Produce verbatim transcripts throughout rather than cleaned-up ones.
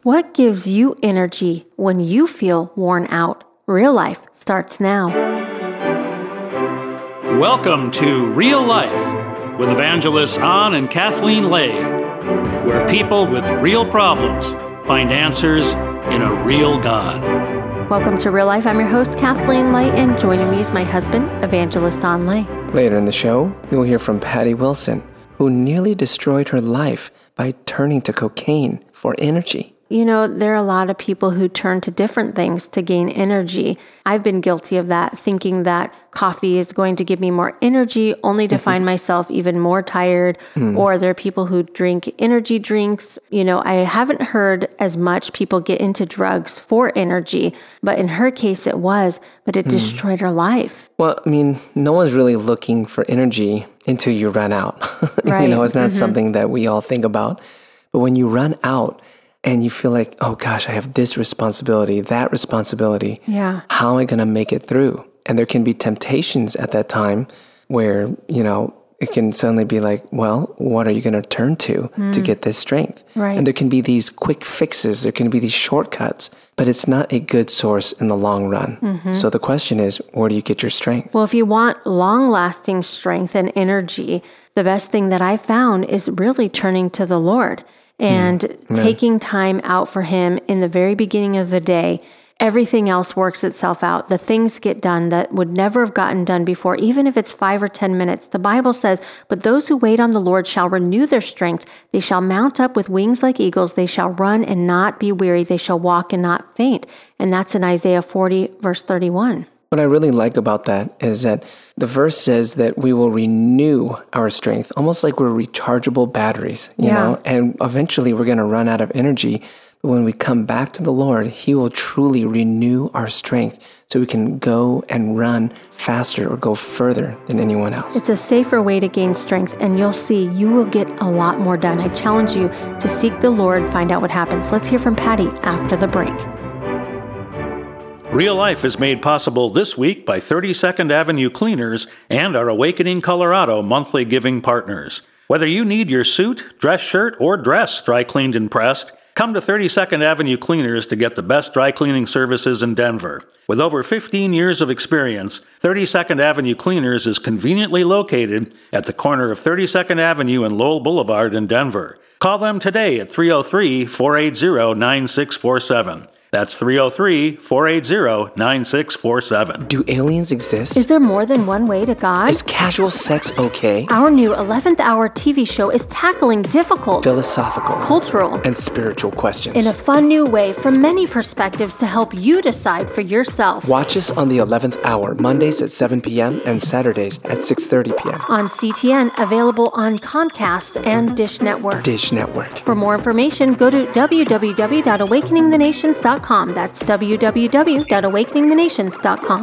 What gives you energy when you feel worn out? Real Life starts now. Welcome to Real Life with evangelists An and Kathleen Lay, where people with real problems find answers in a real God. Welcome to Real Life. I'm your host, Kathleen Lay, and joining me is my husband, Evangelist An Lay. Later in the show, we will hear from Patty Wilson, who nearly destroyed her life by turning to cocaine for energy. You know, there are a lot of people who turn to different things to gain energy. I've been guilty of that, thinking that coffee is going to give me more energy, only to find myself even more tired. Mm. Or there are people who drink energy drinks. You know, I haven't heard as much people get into drugs for energy, but in her case it was, but it mm. destroyed her life. Well, I mean, no one's really looking for energy until you run out. Right. You know, it's not mm-hmm. something that we all think about. But when you run out, and you feel like, oh gosh, I have this responsibility, that responsibility. Yeah. How am I going to make it through? And there can be temptations at that time where, you know, it can suddenly be like, well, what are you going to turn to mm. to get this strength? Right. And there can be these quick fixes. There can be these shortcuts, but it's not a good source in the long run. Mm-hmm. So the question is, where do you get your strength? Well, if you want long-lasting strength and energy, the best thing that I found is really turning to the Lord. And mm, taking time out for Him in the very beginning of the day. Everything else works itself out. The things get done that would never have gotten done before, even if it's five or ten minutes. The Bible says, but those who wait on the Lord shall renew their strength. They shall mount up with wings like eagles. They shall run and not be weary. They shall walk and not faint. And that's in Isaiah forty, verse thirty-one. What I really like about that is that the verse says that we will renew our strength, almost like we're rechargeable batteries, you yeah. know, and eventually we're going to run out of energy. But when we come back to the Lord, He will truly renew our strength so we can go and run faster or go further than anyone else. It's a safer way to gain strength, and you'll see you will get a lot more done. I challenge you to seek the Lord, find out what happens. Let's hear from Patty after the break. Real Life is made possible this week by thirty-second Avenue Cleaners and our Awakening Colorado monthly giving partners. Whether you need your suit, dress shirt, or dress dry cleaned and pressed, come to thirty-second Avenue Cleaners to get the best dry cleaning services in Denver. With over fifteen years of experience, thirty-second Avenue Cleaners is conveniently located at the corner of thirty-second Avenue and Lowell Boulevard in Denver. Call them today at three oh three, four eight zero, nine six four seven. That's three oh three, four eight zero, nine six four seven. Do aliens exist? Is there more than one way to God? Is casual sex okay? Our new eleventh hour T V show is tackling difficult, philosophical, cultural, and spiritual questions in a fun new way from many perspectives to help you decide for yourself. Watch us on the eleventh hour, Mondays at seven p.m. and Saturdays at six thirty p.m. on C T N, available on Comcast and Dish Network. Dish Network. For more information, go to w w w dot awakening the nations dot com. That's w w w dot awakening the nations dot com.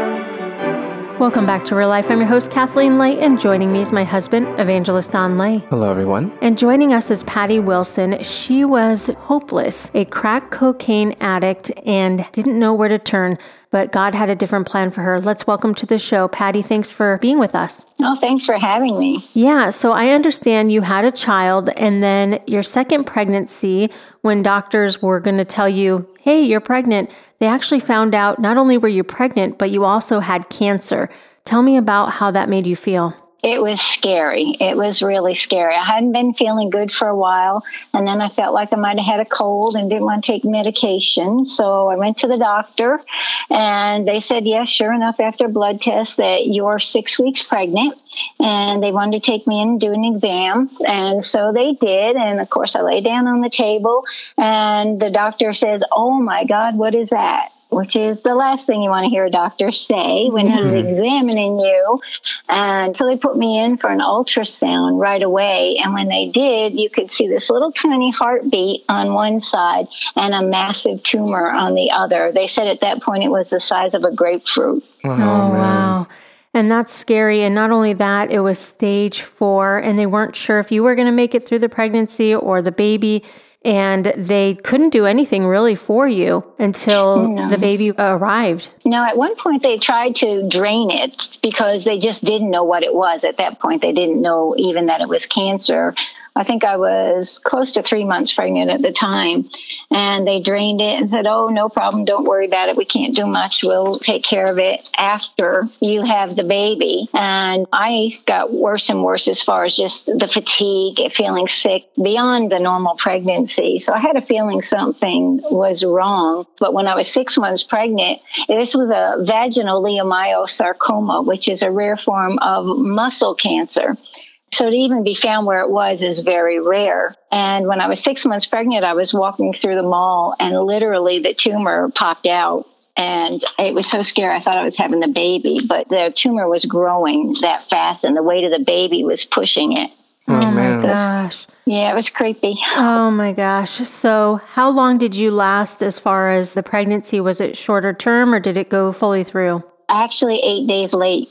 Welcome back to Real Life. I'm your host, Kathleen Lay, and joining me is my husband, Evangelist An Lay. Hello, everyone. And joining us is Patty Wilson. She was hopeless, a crack cocaine addict, and didn't know where to turn, but God had a different plan for her. Let's welcome to the show. Patty, thanks for being with us. Oh, thanks for having me. Yeah, so I understand you had a child, and then your second pregnancy, when doctors were going to tell you, hey, you're pregnant, they actually found out not only were you pregnant, but you also had cancer. Tell me about how that made you feel. It was scary. It was really scary. I hadn't been feeling good for a while, and then I felt like I might have had a cold and didn't want to take medication. So I went to the doctor, and they said, yes, sure enough, after a blood test, that you're six weeks pregnant, and they wanted to take me in and do an exam. And so they did, and of course, I lay down on the table, and the doctor says, oh, my God, what is that? Which is the last thing you want to hear a doctor say when yeah. he's examining you. And so they put me in for an ultrasound right away. And when they did, you could see this little tiny heartbeat on one side and a massive tumor on the other. They said at that point it was the size of a grapefruit. Oh, oh wow. And that's scary. And not only that, it was stage four, and they weren't sure if you were going to make it through the pregnancy or the baby. And they couldn't do anything really for you until no. the baby arrived. No, at one point they tried to drain it because they just didn't know what it was. At that point, they didn't know even that it was cancer. I think I was close to three months pregnant at the time. And they drained it and said, oh, no problem. Don't worry about it. We can't do much. We'll take care of it after you have the baby. And I got worse and worse as far as just the fatigue, feeling sick beyond the normal pregnancy. So I had a feeling something was wrong. But when I was six months pregnant, this was a vaginal leiomyosarcoma, which is a rare form of muscle cancer. So to even be found where it was is very rare. And when I was six months pregnant, I was walking through the mall and literally the tumor popped out. And it was so scary. I thought I was having the baby, but the tumor was growing that fast and the weight of the baby was pushing it. Oh, my gosh. Yeah, it was creepy. Oh, my gosh. So how long did you last as far as the pregnancy? Was it shorter term or did it go fully through? Actually, eight days late.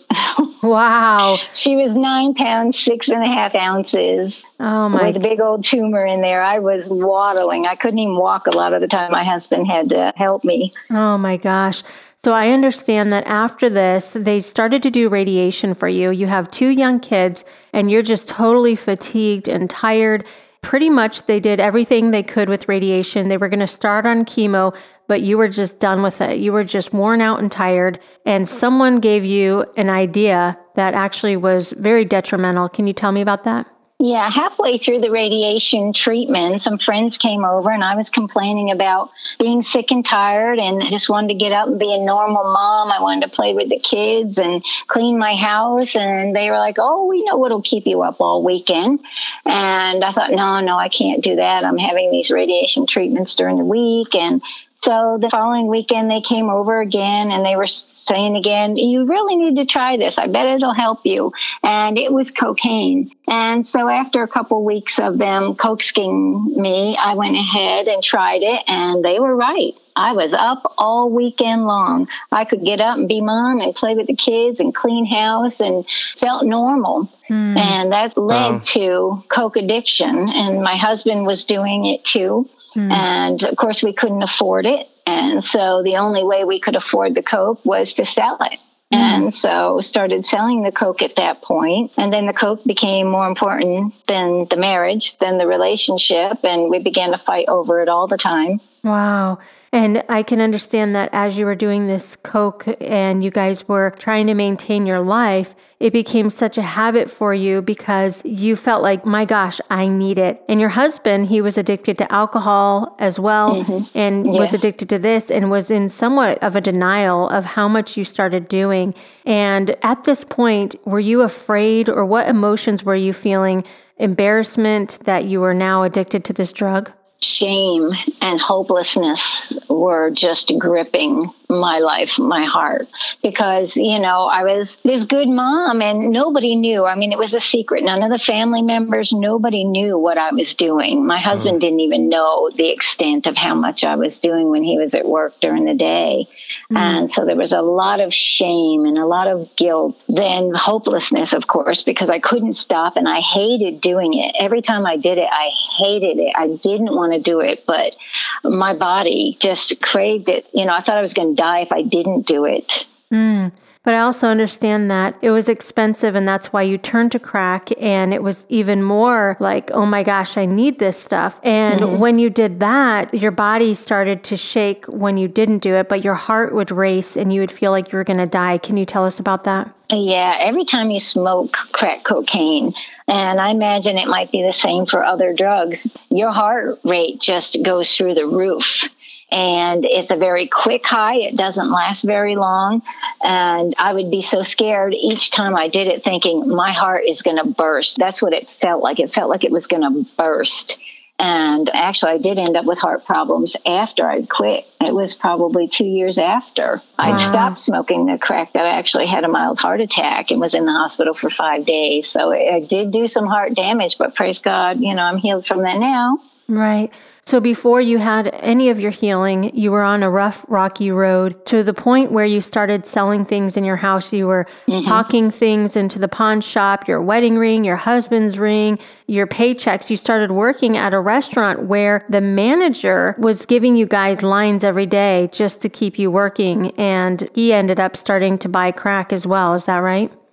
Wow. She was nine pounds, six and a half ounces. Oh, my. With a big old tumor in there. I was waddling. I couldn't even walk a lot of the time. My husband had to help me. Oh, my gosh. So I understand that after this, they started to do radiation for you. You have two young kids, and you're just totally fatigued and tired. Pretty much they did everything they could with radiation. They were going to start on chemo, but you were just done with it. You were just worn out and tired. And someone gave you an idea that actually was very detrimental. Can you tell me about that? Yeah, halfway through the radiation treatment, some friends came over and I was complaining about being sick and tired and just wanted to get up and be a normal mom. I wanted to play with the kids and clean my house. And they were like, oh, we know what'll keep you up all weekend. And I thought, no, no, I can't do that. I'm having these radiation treatments during the week. And so the following weekend, they came over again and they were saying again, you really need to try this. I bet it'll help you. And it was cocaine. And so after a couple weeks of them coaxing me, I went ahead and tried it and they were right. I was up all weekend long. I could get up and be mom and play with the kids and clean house and felt normal. Hmm. And that led wow. to coke addiction. And my husband was doing it too. Hmm. And of course, we couldn't afford it. And so the only way we could afford the coke was to sell it. Mm. And so started selling the coke at that point. And then the coke became more important than the marriage, than the relationship. And we began to fight over it all the time. Wow. And I can understand that as you were doing this coke and you guys were trying to maintain your life, it became such a habit for you because you felt like, my gosh, I need it. And your husband, he was addicted to alcohol as well, mm-hmm. and yes. was addicted to this and was in somewhat of a denial of how much you started doing. And at this point, were you afraid or what emotions were you feeling? Embarrassment that you were now addicted to this drug? Shame and hopelessness were just gripping my life, my heart, because, you know, I was this good mom and nobody knew. I mean, it was a secret. None of the family members, nobody knew what I was doing. My husband mm. didn't even know the extent of how much I was doing when he was at work during the day. Mm. And so there was a lot of shame and a lot of guilt, then hopelessness, of course, because I couldn't stop and I hated doing it. Every time I did it, I hated it. I didn't want to do it, but my body just craved it. You know, I thought I was going to die if I didn't do it. Mm. But I also understand that it was expensive and that's why you turned to crack, and it was even more like, oh my gosh, I need this stuff. And mm-hmm. when you did that, your body started to shake when you didn't do it, but your heart would race and you would feel like you were going to die. Can you tell us about that? Yeah, every time you smoke crack cocaine, and I imagine it might be the same for other drugs, your heart rate just goes through the roof. And it's a very quick high. It doesn't last very long. And I would be so scared each time I did it, thinking my heart is going to burst. That's what it felt like. It felt like it was going to burst. And actually, I did end up with heart problems after I quit. It was probably two years after I'd wow. stopped smoking the crack that I actually had a mild heart attack and was in the hospital for five days. So I did do some heart damage, but praise God, you know, I'm healed from that now. Right. So before you had any of your healing, you were on a rough, rocky road to the point where you started selling things in your house. You were mm-hmm. hawking things into the pawn shop, your wedding ring, your husband's ring, your paychecks. You started working at a restaurant where the manager was giving you guys lines every day just to keep you working. And he ended up starting to buy crack as well. Is that right?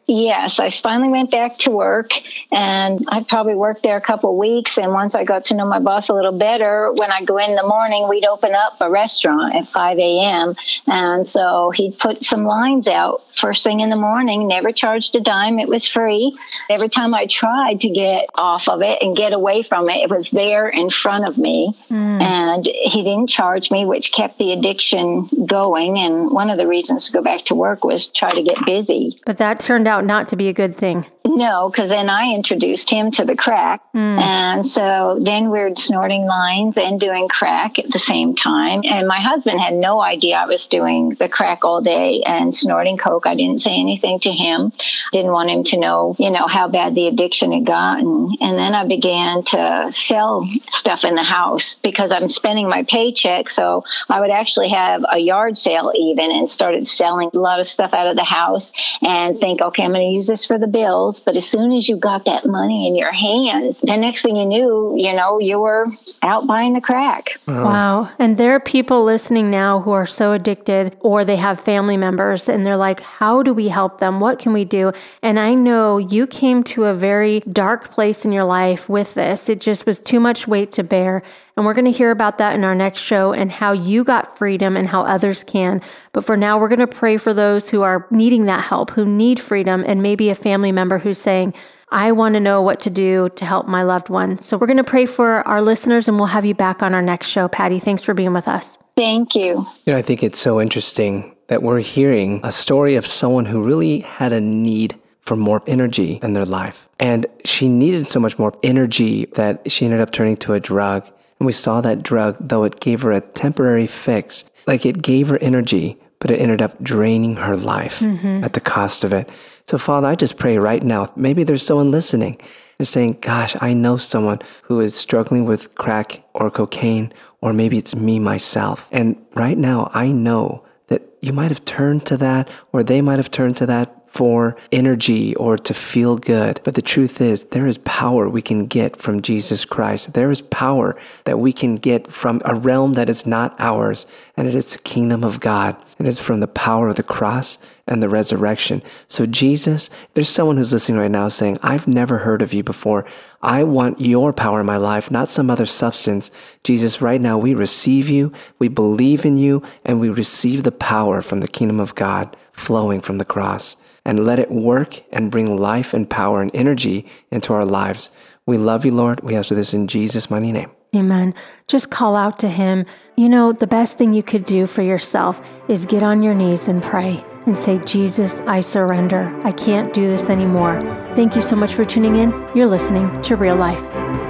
Yes, I finally went back to work, and I probably worked there a couple of weeks. And once I got to know my boss a little better, when I go in the morning, we'd open up a restaurant at five a.m. And so he'd put some lines out first thing in the morning, never charged a dime. It was free. Every time I tried to get off of it and get away from it, it was there in front of me. Mm. And he didn't charge me, which kept the addiction going. And one of the reasons to go back to work was try to get busy. But that turned out not to be a good thing. No, because then I introduced him to the crack. Mm. And so then we were snorting lines and doing crack at the same time. And my husband had no idea I was doing the crack all day and snorting coke. I didn't say anything to him. Didn't want him to know, you know, how bad the addiction had gotten. And then I began to sell stuff in the house because I'm spending my paycheck. So I would actually have a yard sale even and started selling a lot of stuff out of the house and think, okay, I'm going to use this for the bills. But as soon as you got that money in your hand, the next thing you knew, you know, you were out buying the crack. Wow. wow. And there are people listening now who are so addicted, or they have family members and they're like, how do we help them? What can we do? And I know you came to a very dark place in your life with this. It just was too much weight to bear. And we're going to hear about that in our next show and how you got freedom and how others can. But for now, we're going to pray for those who are needing that help, who need freedom, and maybe a family member who's saying, I want to know what to do to help my loved one. So we're going to pray for our listeners, and we'll have you back on our next show. Patty, thanks for being with us. Thank you. You know, I think it's so interesting that we're hearing a story of someone who really had a need for more energy in their life. And she needed so much more energy that she ended up turning to a drug. And we saw that drug, though it gave her a temporary fix, like it gave her energy, but it ended up draining her life mm-hmm. at the cost of it. So, Father, I just pray right now, maybe there's someone listening and saying, gosh, I know someone who is struggling with crack or cocaine, or maybe it's me, myself. And right now, I know that you might have turned to that, or they might have turned to that for energy or to feel good. But the truth is, there is power we can get from Jesus Christ. There is power that we can get from a realm that is not ours, and it is the kingdom of God. It is from the power of the cross and the resurrection. So Jesus, there's someone who's listening right now saying, I've never heard of you before. I want your power in my life, not some other substance. Jesus, right now we receive you, we believe in you, and we receive the power from the kingdom of God flowing from the cross. And let it work and bring life and power and energy into our lives. We love you, Lord. We ask for this in Jesus' mighty name. Amen. Just call out to him. You know, the best thing you could do for yourself is get on your knees and pray and say, Jesus, I surrender. I can't do this anymore. Thank you so much for tuning in. You're listening to Real Life.